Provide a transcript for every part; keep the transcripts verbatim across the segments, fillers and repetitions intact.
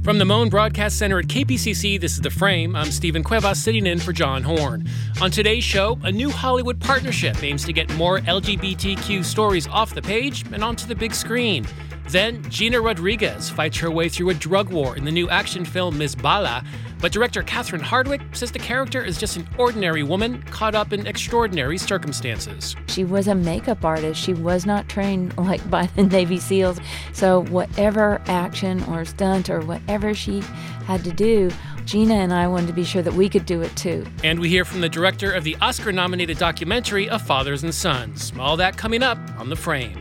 From the Moan Broadcast Center at K P C C, this is The Frame. I'm Stephen Cuevas, sitting in for John Horn. On today's show, a new Hollywood partnership aims to get more L G B T Q stories off the page and onto the big screen. Then, Gina Rodriguez fights her way through a drug war in the new action film Miss Bala, but director Catherine Hardwicke says the character is just an ordinary woman caught up in extraordinary circumstances. She was a makeup artist. She was not trained like by the Navy SEALs. So whatever action or stunt or whatever she had to do, Gina and I wanted to be sure that we could do it too. And we hear from the director of the Oscar-nominated documentary of Fathers and Sons. All that coming up on The Frame.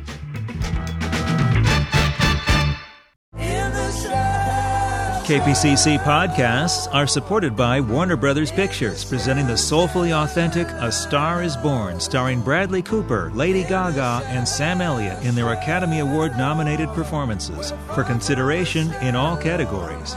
K P C C podcasts are supported by Warner Brothers Pictures, presenting the soulfully authentic A Star is Born, starring Bradley Cooper, Lady Gaga, and Sam Elliott in their Academy Award-nominated performances, for consideration in all categories.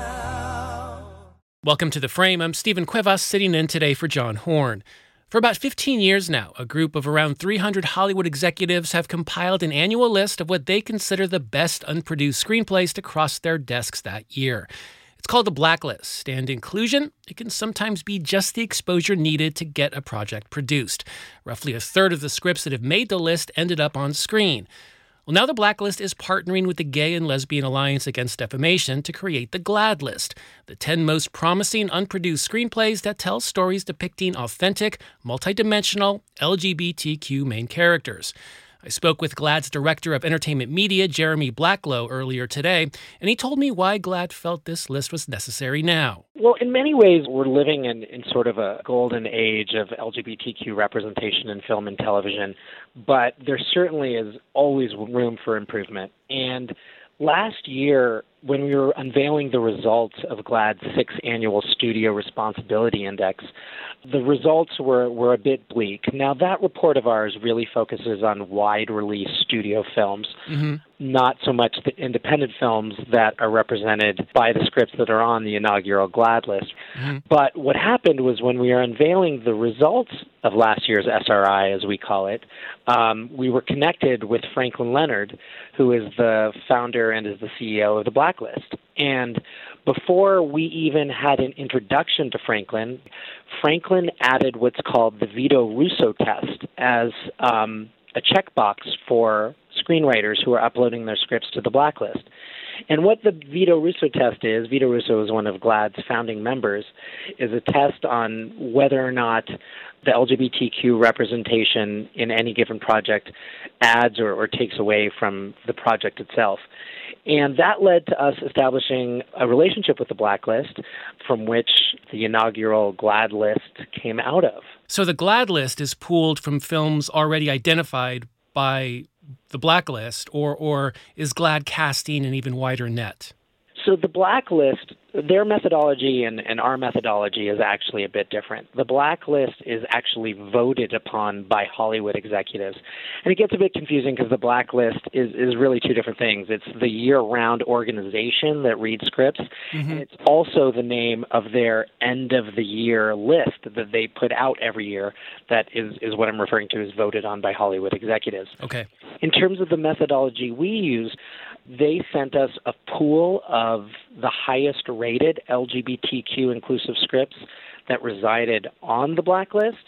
Welcome to The Frame. I'm Stephen Cuevas, sitting in today for John Horn. For about fifteen years now, a group of around three hundred Hollywood executives have compiled an annual list of what they consider the best unproduced screenplays to cross their desks that year. It's called the Blacklist, and inclusion, it can sometimes be just the exposure needed to get a project produced. Roughly a third of the scripts that have made the list ended up on screen. Well, now the Blacklist is partnering with the Gay and Lesbian Alliance Against Defamation to create the GLAAD List, the ten most promising unproduced screenplays that tell stories depicting authentic, multidimensional L G B T Q main characters. I spoke with GLAAD's Director of Entertainment Media, Jeremy Blacklow, earlier today, and he told me why GLAAD felt this list was necessary now. Well, in many ways, we're living in, in sort of a golden age of L G B T Q representation in film and television, but there certainly is always room for improvement. And last year, when we were unveiling the results of GLAAD's sixth annual Studio Responsibility Index, the results were, were a bit bleak. Now, that report of ours really focuses on wide-release studio films, mm-hmm. not so much the independent films that are represented by the scripts that are on the inaugural GLAAD list. Mm-hmm. But what happened was when we were unveiling the results of last year's S R I, as we call it, um, we were connected with Franklin Leonard, who is the founder and is the C E O of the Blacklist. And before we even had an introduction to Franklin, Franklin added what's called the Vito Russo test as um, a checkbox for screenwriters who are uploading their scripts to the Blacklist. And what the Vito Russo test is, Vito Russo is one of GLAAD's founding members, is a test on whether or not the L G B T Q representation in any given project adds or, or takes away from the project itself. And that led to us establishing a relationship with the Blacklist, from which the inaugural GLAAD list came out of. So the GLAAD list is pooled from films already identified by the Blacklist, or or is GLAAD casting an even wider net? So the Blacklist, their methodology and, and our methodology is actually a bit different. The Blacklist is actually voted upon by Hollywood executives. And it gets a bit confusing because the Blacklist is, is really two different things. It's the year-round organization that reads scripts, mm-hmm. and it's also the name of their end-of-the-year list that they put out every year that is, is what I'm referring to as voted on by Hollywood executives. Okay. In terms of the methodology we use, they sent us a pool of the highest rated L G B T Q inclusive scripts that resided on the Blacklist.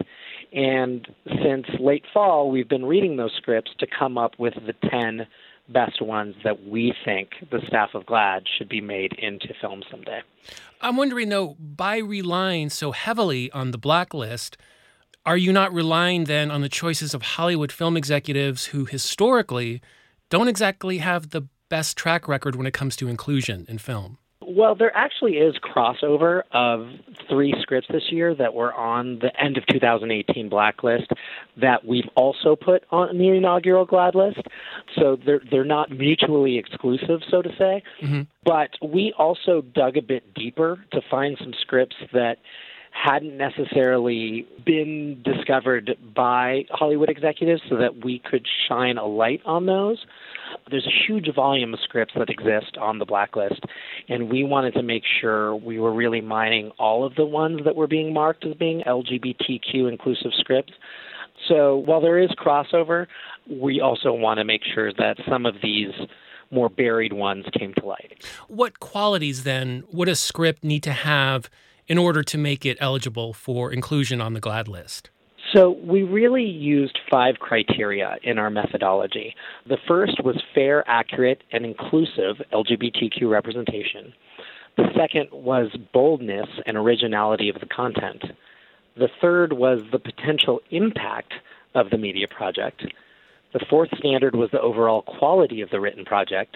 And since late fall, we've been reading those scripts to come up with the ten best ones that we think the staff of GLAAD should be made into film someday. I'm wondering, though, by relying so heavily on the Blacklist, are you not relying then on the choices of Hollywood film executives who historically don't exactly have the best track record when it comes to inclusion in film? Well, there actually is crossover of three scripts this year that were on the end of two thousand eighteen Blacklist that we've also put on the inaugural GLAAD list. So they're, they're not mutually exclusive, so to say. Mm-hmm. But we also dug a bit deeper to find some scripts that hadn't necessarily been discovered by Hollywood executives so that we could shine a light on those. There's a huge volume of scripts that exist on the Blacklist, and we wanted to make sure we were really mining all of the ones that were being marked as being L G B T Q inclusive scripts. So while there is crossover, we also want to make sure that some of these more buried ones came to light. What qualities, then, would a script need to have in order to make it eligible for inclusion on the GLAAD list? So we really used five criteria in our methodology. The first was fair, accurate, and inclusive L G B T Q representation. The second was boldness and originality of the content. The third was the potential impact of the media project. The fourth standard was the overall quality of the written project.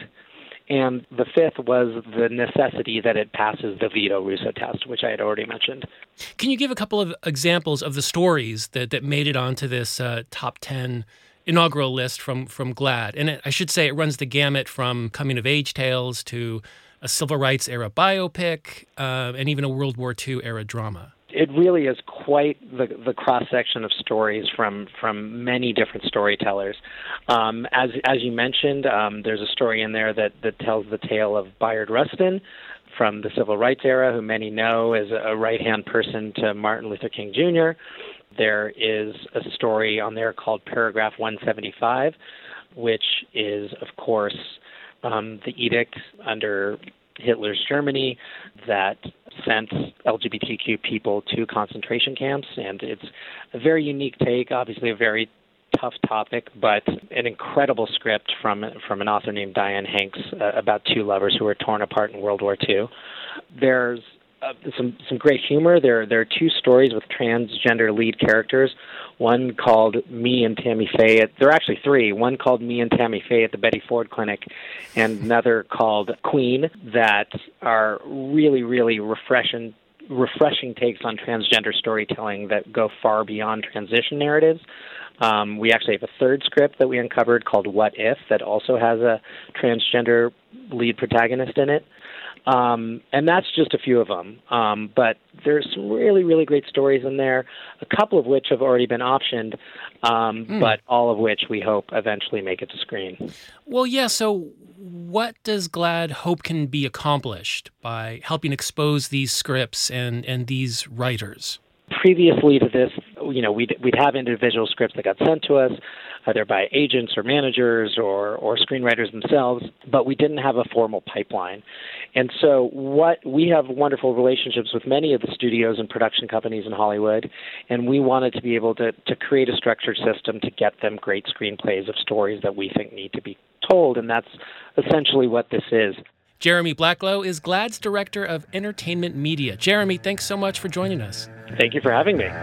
And the fifth was the necessity that it passes the Vito-Russo test, which I had already mentioned. Can you give a couple of examples of the stories that, that made it onto this uh, top ten inaugural list from, from GLAAD? And it, I should say it runs the gamut from coming-of-age tales to a civil rights era biopic uh, and even a World War Two era drama. It really is quite the, the cross-section of stories from, from many different storytellers. Um, as as you mentioned, um, there's a story in there that, that tells the tale of Bayard Rustin from the civil rights era, who many know as a right-hand person to Martin Luther King Junior There is a story on there called Paragraph one seventy-five, which is, of course, um, the edict under Hitler's Germany that sent L G B T Q people to concentration camps. And it's a very unique take, obviously a very tough topic, but an incredible script from from an author named Diane Hanks uh, about two lovers who were torn apart in World War Two. There's uh, some some great humor. There there are two stories with transgender lead characters. One called Me and Tammy Faye. At, there are actually three. One called Me and Tammy Faye at the Betty Ford Clinic, and another called Queen, that are really, really refreshing, refreshing takes on transgender storytelling that go far beyond transition narratives. Um, we actually have a third script that we uncovered called What If that also has a transgender lead protagonist in it. Um, and that's just a few of them. Um, but there's some really, really great stories in there, a couple of which have already been optioned, um, mm. but all of which we hope eventually make it to screen. Well, yeah, so what does GLAAD hope can be accomplished by helping expose these scripts and, and these writers? Previously to this, you know, we'd, we'd have individual scripts that got sent to us, either by agents or managers or, or screenwriters themselves, but we didn't have a formal pipeline. And so what we have wonderful relationships with many of the studios and production companies in Hollywood, and we wanted to be able to, to create a structured system to get them great screenplays of stories that we think need to be told, and that's essentially what this is. Jeremy Blacklow is GLAAD's Director of Entertainment Media. Jeremy, thanks so much for joining us. Thank you for having me.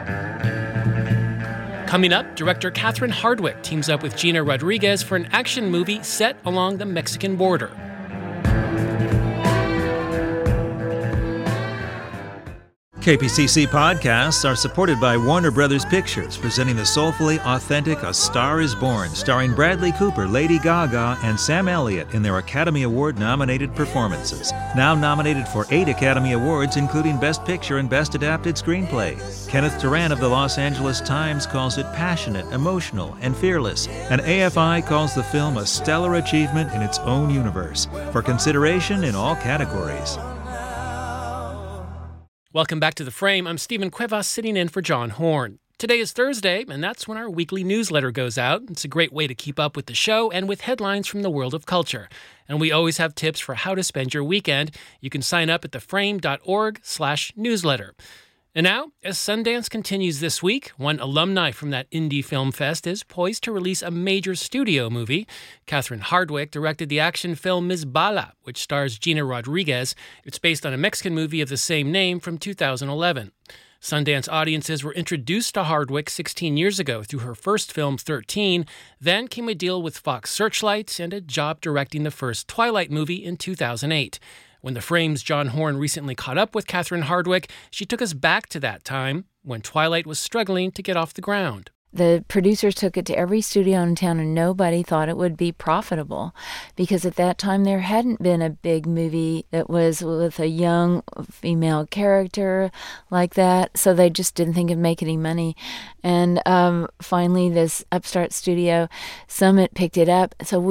Coming up, director Catherine Hardwicke teams up with Gina Rodriguez for an action movie set along the Mexican border. K P C C podcasts are supported by Warner Brothers Pictures, presenting the soulfully authentic A Star is Born, starring Bradley Cooper, Lady Gaga, and Sam Elliott in their Academy Award-nominated performances. Now nominated for eight Academy Awards, including Best Picture and Best Adapted Screenplay. Kenneth Turan of the Los Angeles Times calls it passionate, emotional, and fearless. And A F I calls the film a stellar achievement in its own universe, for consideration in all categories. Welcome back to The Frame. I'm Stephen Cuevas, sitting in for John Horn. Today is Thursday, and that's when our weekly newsletter goes out. It's a great way to keep up with the show and with headlines from the world of culture. And we always have tips for how to spend your weekend. You can sign up at theframe.org slash newsletter. And now, as Sundance continues this week, one alumni from that indie film fest is poised to release a major studio movie. Catherine Hardwicke directed the action film Miz Bala, which stars Gina Rodriguez. It's based on a Mexican movie of the same name from two thousand eleven. Sundance audiences were introduced to Hardwicke sixteen years ago through her first film, thirteen. Then came a deal with Fox Searchlight and a job directing the first Twilight movie in two thousand eight. When The Frame's John Horn recently caught up with Catherine Hardwicke, she took us back to that time when Twilight was struggling to get off the ground. The producers took it to every studio in town, and nobody thought it would be profitable because at that time there hadn't been a big movie that was with a young female character like that, so they just didn't think it'd make any money. And um, finally, this upstart studio, Summit, picked it up. So we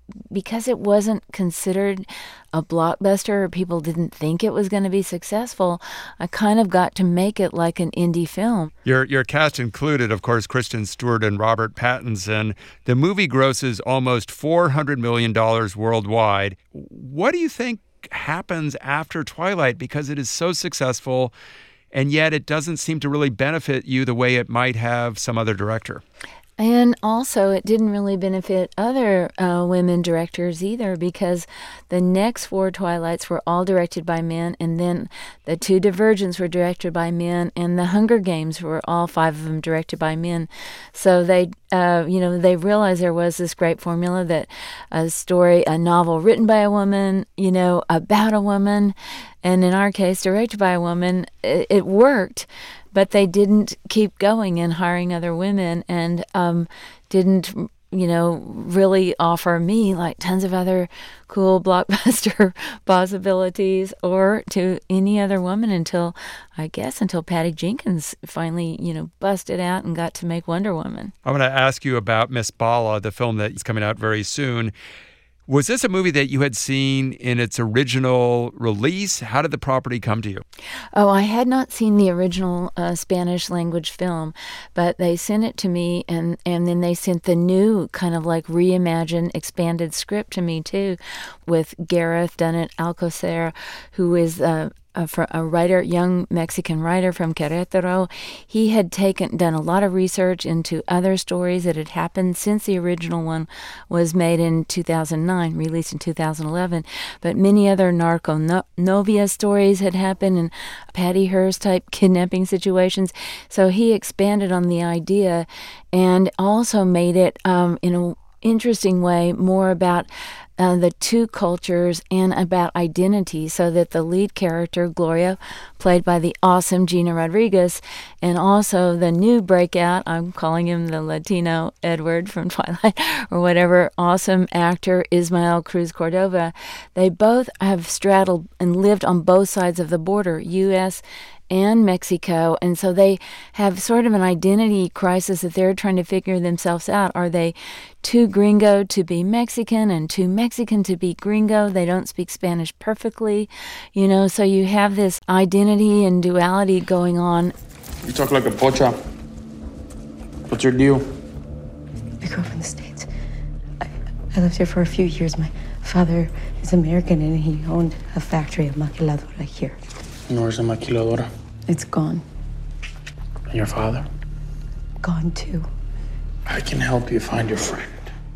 because it wasn't considered a blockbuster or people didn't think it was going to be successful, I kind of got to make it like an indie film. Your your cast included, of course, Kristen Stewart and Robert Pattinson. The movie grosses almost four hundred million dollars worldwide. What do you think happens after Twilight? Because it is so successful, and yet it doesn't seem to really benefit you the way it might have some other director. And also, it didn't really benefit other uh, women directors either, because the next four Twilights were all directed by men, and then the two Divergents were directed by men, and the Hunger Games were all five of them directed by men. So they, uh, you know, they realized there was this great formula that a story, a novel written by a woman, you know, about a woman, and in our case, directed by a woman, it, it worked. But they didn't keep going and hiring other women, and um, didn't, you know, really offer me like tons of other cool blockbuster possibilities, or to any other woman until, I guess, until Patty Jenkins finally, you know, busted out and got to make Wonder Woman. I want to ask you about Miss Bala, the film that is coming out very soon. Was this a movie that you had seen in its original release? How did the property come to you? Oh, I had not seen the original uh, Spanish language film, but they sent it to me, and, and then they sent the new kind of like reimagined, expanded script to me too, with Gareth Dunnett Alcocer, who is uh, a, a writer, young Mexican writer from Querétaro. He had taken done a lot of research into other stories that had happened since the original one was made in two thousand nine, released in two thousand eleven. But many other narco no- novia stories had happened, and Patty Hearst type kidnapping situations. So he expanded on the idea and also made it um, in an interesting way more about Uh, the two cultures and about identity, so that the lead character, Gloria, played by the awesome Gina Rodriguez, and also the new breakout, I'm calling him the Latino Edward from Twilight, or whatever, awesome actor, Ismael Cruz Cordova, they both have straddled and lived on both sides of the border, U S and Mexico, and so they have sort of an identity crisis that they're trying to figure themselves out. Are they too gringo to be Mexican and too Mexican to be gringo? They don't speak Spanish perfectly, you know, so you have this identity and duality going on. You talk like a pocha. What's your deal? I grew up in the States. I, I lived here for a few years. My father is American, and he owned a factory of maquiladora here. And where's the maquiladora? It's gone. And your father? Gone too. I can help you find your friend.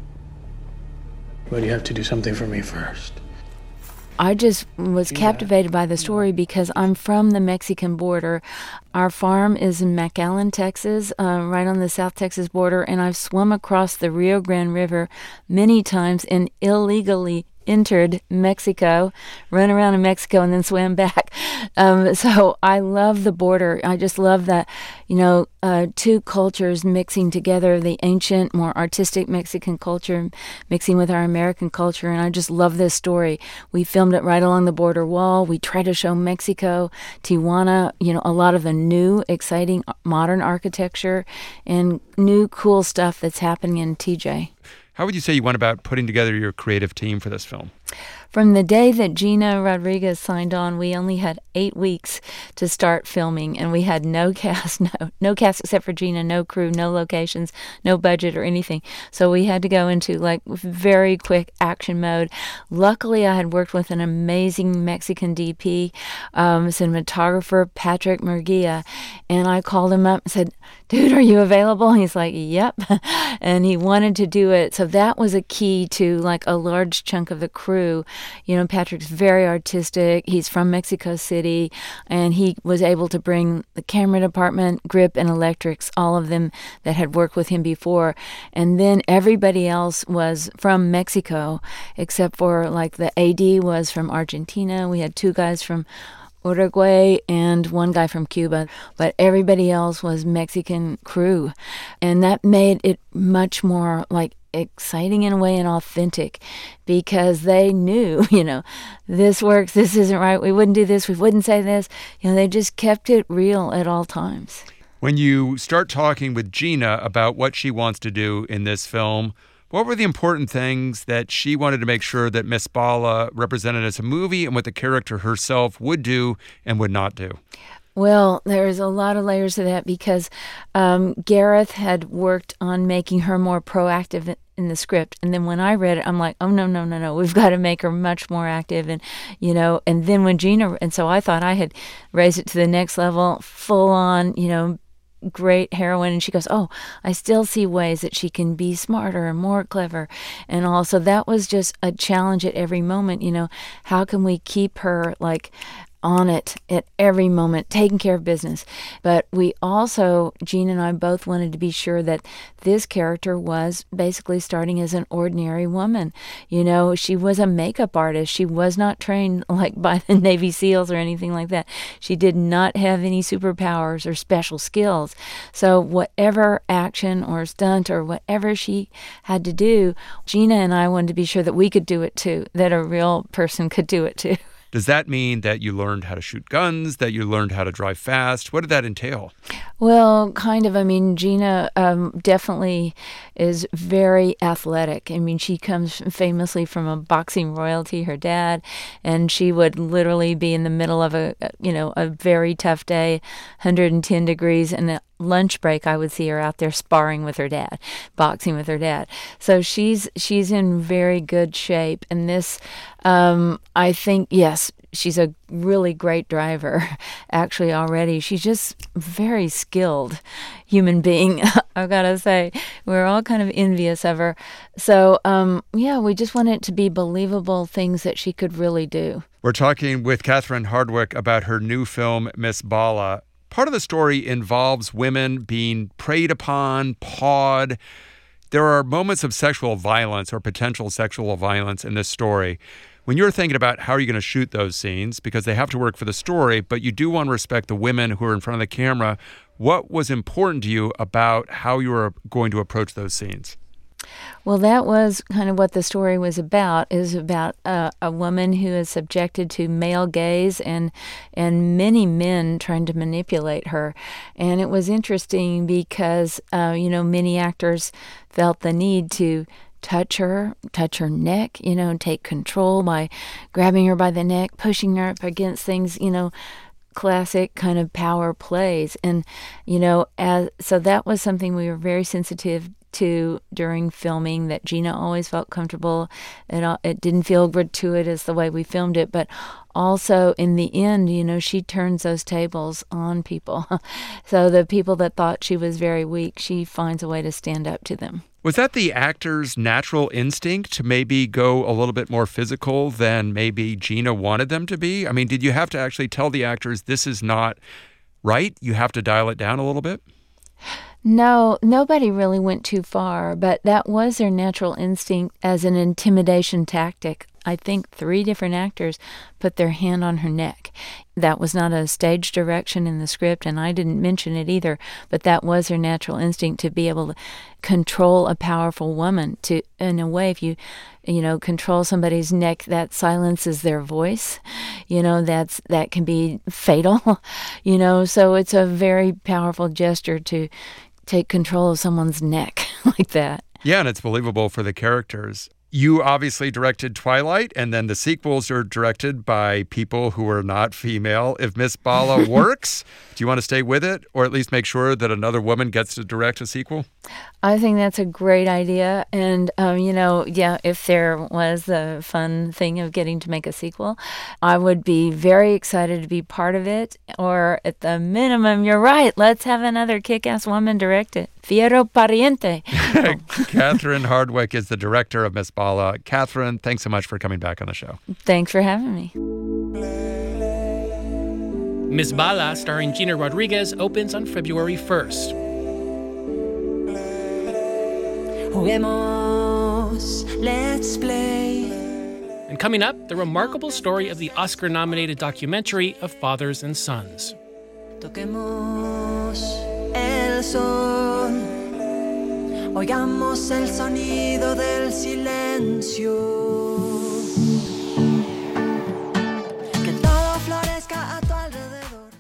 But you have to do something for me first. I just was captivated by the story because I'm from the Mexican border. Our farm is in McAllen, Texas, uh, right on the South Texas border, and I've swum across the Rio Grande River many times and illegally entered Mexico, run around in Mexico, and then swam back. Um, so I love the border. I just love that, you know, uh, two cultures mixing together, the ancient, more artistic Mexican culture mixing with our American culture, and I just love this story. We filmed it right along the border wall. We try to show Mexico, Tijuana, you know, a lot of the new, exciting, modern architecture and new, cool stuff that's happening in T J. How would you say you went about putting together your creative team for this film? From the day that Gina Rodriguez signed on, we only had eight weeks to start filming, and we had no cast, no no cast except for Gina, no crew, no locations, no budget or anything. So we had to go into like very quick action mode. Luckily, I had worked with an amazing Mexican D P, um, cinematographer, Patrick Murguia, and I called him up and said, "Dude, are you available?" And he's like, "Yep," and he wanted to do it. So that was a key to like a large chunk of the crew. You know, Patrick's very artistic. He's from Mexico City, and he was able to bring the camera department, grip, and electrics, all of them that had worked with him before. And then everybody else was from Mexico, except for like the A D was from Argentina. We had two guys from Uruguay and one guy from Cuba, but everybody else was Mexican crew. And that made it much more like exciting in a way and authentic, because they knew, you know, this works, this isn't right, we wouldn't do this, we wouldn't say this. You know, they just kept it real at all times. When you start talking with Gina about what she wants to do in this film, What were the important things that she wanted to make sure that Miss Bala represented as a movie and what the character herself would do and would not do? Well, there's a lot of layers to that because um, Gareth had worked on making her more proactive in the script. And then when I read it, I'm like, oh, no, no, no, no. We've got to make her much more active. And, you know, and then when Gina, and so I thought I had raised it to the next level, full on, you know, great heroine. And she goes, oh, I still see ways that she can be smarter and more clever. And also that was just a challenge at every moment. You know, how can we keep her like on it at every moment, taking care of business. But we also, Jean and I both wanted to be sure that this character was basically starting as an ordinary woman. You know, she was a makeup artist. She was not trained like by the Navy SEALs or anything like that. She did not have any superpowers or special skills. So whatever action or stunt or whatever she had to do, Gina and I wanted to be sure that we could do it too, that a real person could do it too. Does that mean that you learned how to shoot guns, that you learned how to drive fast? What did that entail? Well, kind of. I mean, Gina um, definitely is very athletic. I mean, she comes famously from a boxing royalty, her dad, and she would literally be in the middle of a, you know, a very tough day, one hundred ten degrees, and a lunch break, I would see her out there sparring with her dad, boxing with her dad. So she's she's in very good shape. And this, um, I think, yes, she's a really great driver, actually, already. She's just very skilled human being, I've got to say. We're all kind of envious of her. So, um, yeah, we just want it to be believable things that she could really do. We're talking with Catherine Hardwicke about her new film, Miss Bala. Part of the story involves women being preyed upon, pawed. There are moments of sexual violence or potential sexual violence in this story. When you're thinking about how are you going to shoot those scenes, because they have to work for the story, but you do want to respect the women who are in front of the camera, what was important to you about how you were going to approach those scenes? Well, that was kind of what the story was about, is about uh, a woman who is subjected to male gaze and and many men trying to manipulate her. And it was interesting because, uh, you know, many actors felt the need to touch her, touch her neck, you know, and take control by grabbing her by the neck, pushing her up against things, you know, classic kind of power plays. And, you know, as so that was something we were very sensitive to during filming, that Gina always felt comfortable. It, it didn't feel gratuitous the way we filmed it, but also in the end, you know, she turns those tables on people. So the people that thought she was very weak, she finds a way to stand up to them. Was that the actor's natural instinct to maybe go a little bit more physical than maybe Gina wanted them to be? I mean, did you have to actually tell the actors this is not right? You have to dial it down a little bit? No, nobody really went too far, but that was their natural instinct as an intimidation tactic. I think three different actors put their hand on her neck. That was not a stage direction in the script, and I didn't mention it either, but that was their natural instinct to be able to control a powerful woman. To, in a way, if you, you know, control somebody's neck, that silences their voice. You know, that's that can be fatal, you know, so it's a very powerful gesture to take control of someone's neck like that. Yeah, and it's believable for the characters. You obviously directed Twilight, and then the sequels are directed by people who are not female. If Miss Bala works, do you want to stay with it, or at least make sure that another woman gets to direct a sequel? I think that's a great idea. And, um, you know, yeah, if there was the fun thing of getting to make a sequel, I would be very excited to be part of it. Or at the minimum, you're right, let's have another kick-ass woman direct it. Fiero pariente. Catherine Hardwicke is the director of Miss Bala. Catherine, thanks so much for coming back on the show. Thanks for having me. Miss Bala, starring Gina Rodriguez, opens on February first. Juguemos, let's play. And coming up, the remarkable story of the Oscar-nominated documentary of Fathers and Sons. Toquemos el sol, oigamos el sonido del silencio. Que todo florezca a tu alrededor.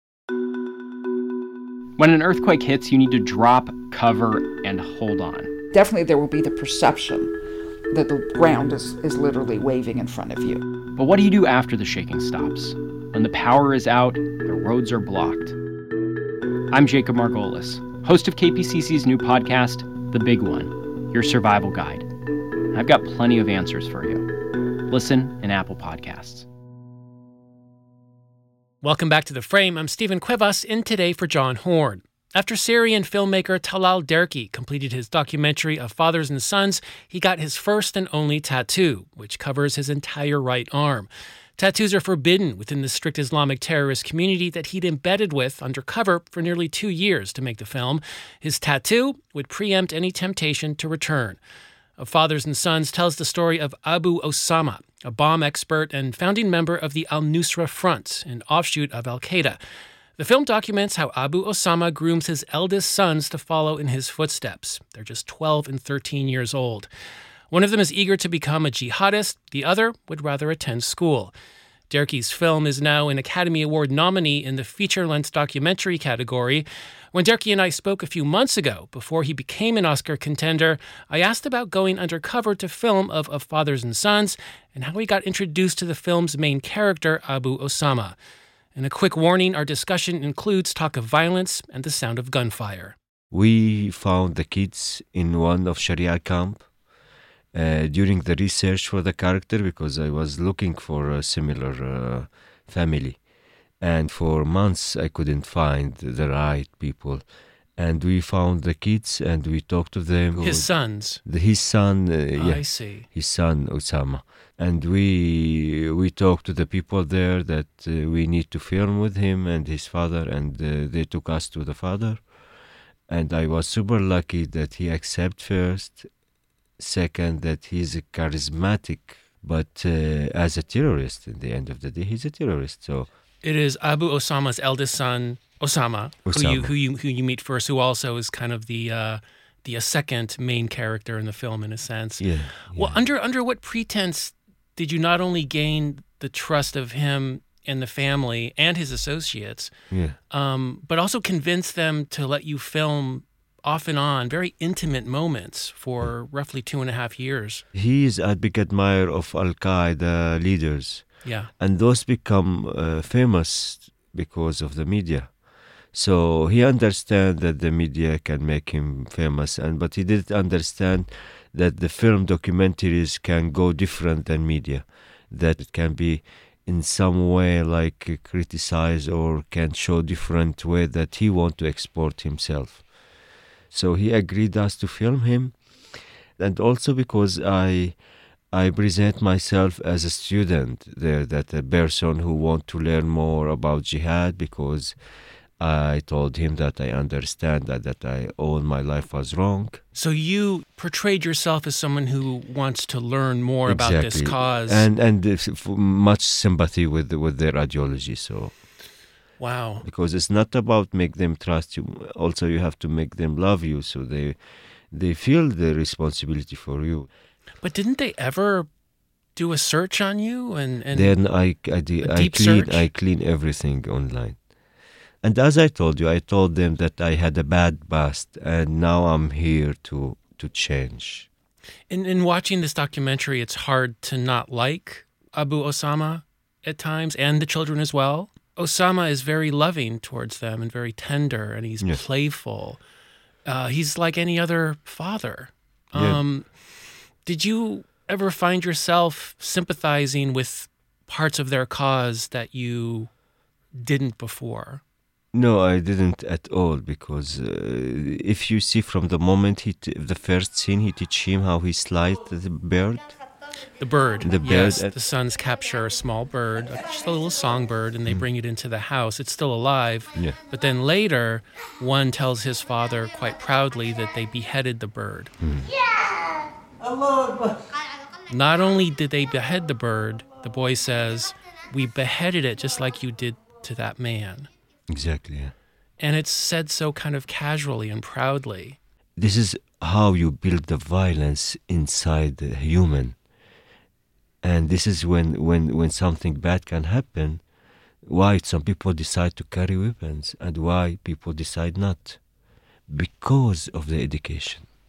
When an earthquake hits, you need to drop, cover, and hold on. definitely there will be the perception that the ground is, is literally waving in front of you. But what do you do after the shaking stops? When the power is out, the roads are blocked. I'm Jacob Margolis, host of K P C C's new podcast, The Big One, Your Survival Guide. I've got plenty of answers for you. Listen in Apple Podcasts. Welcome back to The Frame. I'm Stephen Cuevas, in today for John Horn. After Syrian filmmaker Talal Derki completed his documentary of Fathers and Sons, he got his first and only tattoo, which covers his entire right arm. Tattoos are forbidden within the strict Islamic terrorist community that he'd embedded with undercover for nearly two years to make the film. His tattoo would preempt any temptation to return. Of Fathers and Sons tells the story of Abu Osama, a bomb expert and founding member of the Al-Nusra Front, an offshoot of al-Qaeda. The film documents how Abu Osama grooms his eldest sons to follow in his footsteps. They're just twelve and thirteen years old. One of them is eager to become a jihadist. The other would rather attend school. Derki's film is now an Academy Award nominee in the feature-length documentary category. When Derki and I spoke a few months ago, before he became an Oscar contender, I asked about going undercover to film of, of Fathers and Sons and how he got introduced to the film's main character, Abu Osama. And a quick warning, our discussion includes talk of violence and the sound of gunfire. We found the kids in one of Sharia camp uh, during the research for the character because I was looking for a similar uh, family. And for months I couldn't find the right people. And we found the kids and we talked to them. His sons? The, his son, uh, oh, yeah, I see. His son, Osama. And we we talked to the people there that uh, we need to film with him and his father, and uh, they took us to the father. And I was super lucky that he accepted first. Second, that he's a charismatic, but uh, as a terrorist, in the end of the day, he's a terrorist. So it is Abu Osama's eldest son, Osama, Osama. who you who you who you meet first, who also is kind of the uh, the uh, second main character in the film, in a sense. Yeah. Well, yeah. under under what pretense did you not only gain the trust of him and the family and his associates, yeah. um, but also convince them to let you film off and on very intimate moments for roughly two and a half years? He is a big admirer of Al-Qaeda leaders. Yeah. And those become uh, famous because of the media. So he understands that the media can make him famous, and but he didn't understand that the film documentaries can go different than media, that it can be in some way like criticized or can show different way that he want to export himself. So he agreed us to film him, and also because I I present myself as a student there, that a person who want to learn more about jihad, because I told him that I understand that, that I all my life was wrong. So you portrayed yourself as someone who wants to learn more exactly. about this cause. And and much sympathy with with their ideology. So, wow. Because it's not about make them trust you. Also, you have to make them love you, so they they feel the responsibility for you. But didn't they ever do a search on you? And, and then I I, did, I clean search? I clean everything online. And as I told you, I told them that I had a bad past, and now I'm here to to change. In in watching this documentary, it's hard to not like Abu Osama at times, and the children as well. Osama is very loving towards them and very tender, and he's yes. playful. Uh, he's like any other father. Yeah. Um, did you ever find yourself sympathizing with parts of their cause that you didn't before? No, I didn't at all, because uh, if you see from the moment he t- the first scene, he teach him how he slides the bird. The bird. The bird. Yes, the sons capture a small bird, just a little songbird, and they mm. bring it into the house. It's still alive. Yeah. But then later, one tells his father quite proudly that they beheaded the bird. Mm. Yeah. Not only did they behead the bird, the boy says, we beheaded it just like you did to that man. Exactly, yeah. And it's said so kind of casually and proudly. This is how you build the violence inside the human. And this is when, when, when something bad can happen, why some people decide to carry weapons and why people decide not. Because of the education.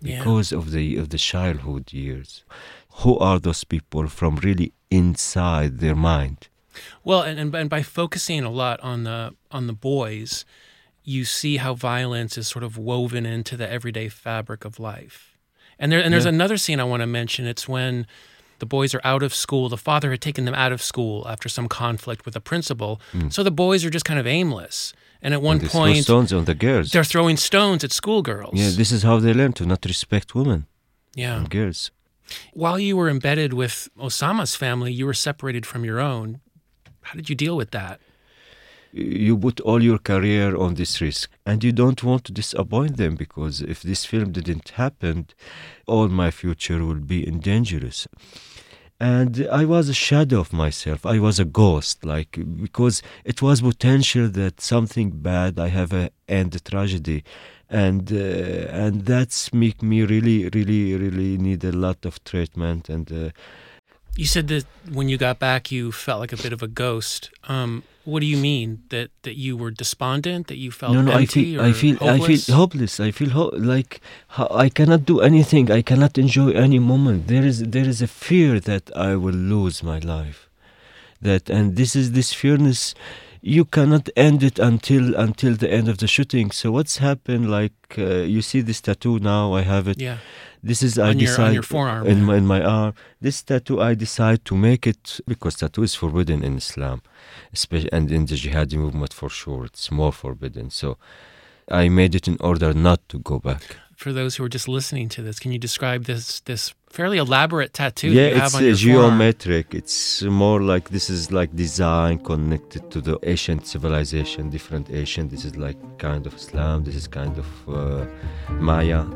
because yeah. of the of the childhood years. Who are those people from really inside their mind? Well, and, and and by focusing a lot on the on the boys, you see how violence is sort of woven into the everyday fabric of life. And there and there's yeah. another scene I want to mention. It's when the boys are out of school. The father had taken them out of school after some conflict with the principal. Mm. So the boys are just kind of aimless. And at one and point, throw stones on the girls. They're throwing stones at schoolgirls. Yeah, this is how they learn to not respect women yeah. and girls. While you were embedded with Osama's family, you were separated from your own. How did you deal with that? You put all your career on this risk, and you don't want to disappoint them, because if this film didn't happen, all my future will be in dangerous. And I was a shadow of myself. I was a ghost, like, because it was potential that something bad, I have a end tragedy. And uh, and that's make me really, really, really need a lot of treatment. And uh, you said that when you got back, you felt like a bit of a ghost. Um, what do you mean? That that you were despondent? That you felt no, no, empty I feel, or I feel, hopeless? I feel hopeless. I feel ho- like I cannot do anything. I cannot enjoy any moment. There is there is a fear that I will lose my life. That and this is this fearness. You cannot end it until until the end of the shooting. So what's happened? Like uh, you see this tattoo now. I have it. Yeah. This is on I your, decide on your forearm. in my, in my arm. This tattoo I decide to make it because tattoo is forbidden in Islam, especially and in the jihadi movement for sure. It's more forbidden. So I made it in order not to go back. For those who are just listening to this, can you describe this this fairly elaborate tattoo yeah, that you have it's on your geometric. forearm? It's more like this is like design connected to the ancient civilization, different Asian. This is like kind of Islam. This is kind of uh, Maya.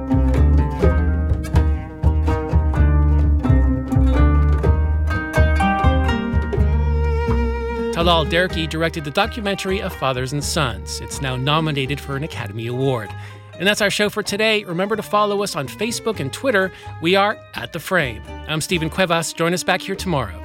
Talal Derki directed the documentary of Fathers and Sons. It's now nominated for an Academy Award. And that's our show for today. Remember to follow us on Facebook and Twitter. We are at The Frame. I'm Stephen Cuevas. Join us back here tomorrow.